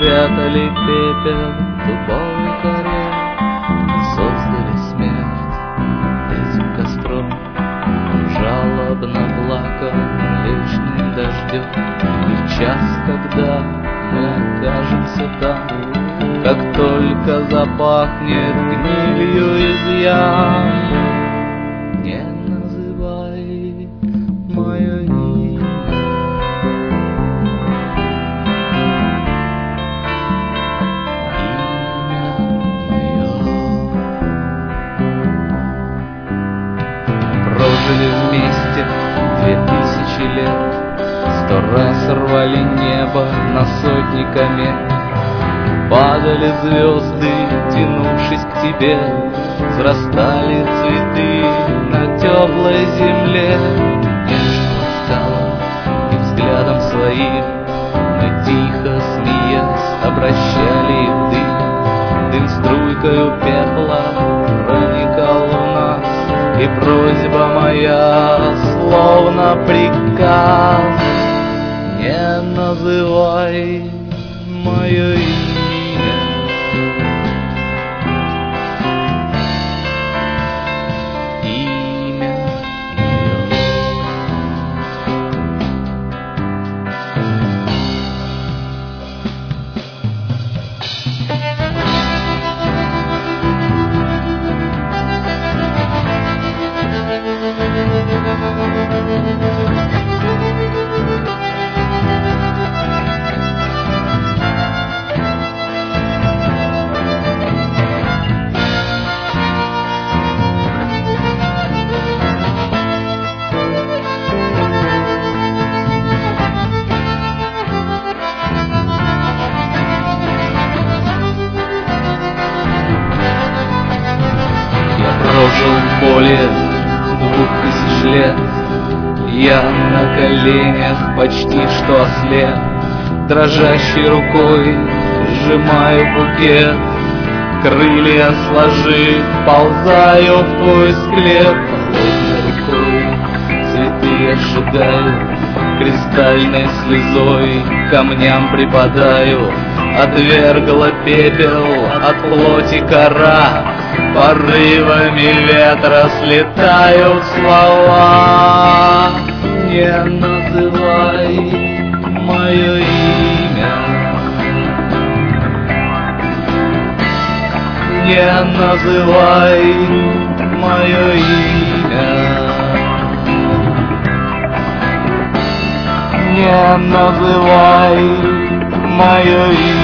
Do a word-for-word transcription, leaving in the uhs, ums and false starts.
спрятали пепел дубовой коре, создали смерть этим костром. Он жалобно плакал лишним дождем. И в час, когда мы окажемся там, как только запахнет гнилью из ям, не называй мое имя. Прожили вместе две тысячи лет, сто раз рвали небо на сотни комет. Падали звезды, тянувшись к тебе, взрастали цветы на теплой земле. Нежно стало и взглядом своим мы тихо смеясь обращали в дым. Дым струйкою пепла проникал в нас, и просьба моя, словно приказ: не называй мое имя. Прожил более двух тысяч лет, я на коленях почти что ослеп. Дрожащей рукой сжимаю букет, крылья сложив, ползаю в твой склеп. Холодной рукой цветы ожидаю, кристальной слезой камням припадаю. Отвергла пепел от плоти кора, порывами ветра слетают слова. Не называй мое имя, не называй мое имя, не называй мое имя.